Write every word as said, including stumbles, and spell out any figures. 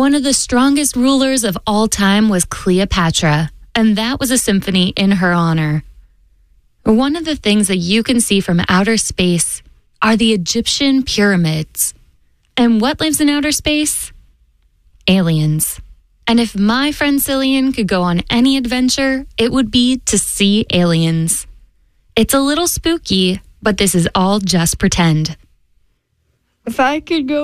One of the strongest rulers of all time was Cleopatra, and that was a symphony in her honor. One of the things that you can see from outer space are the Egyptian pyramids. And what lives in outer space? Aliens. And if my friend Cillian could go on any adventure, it would be to see aliens. It's a little spooky, but this is all just pretend. If I could go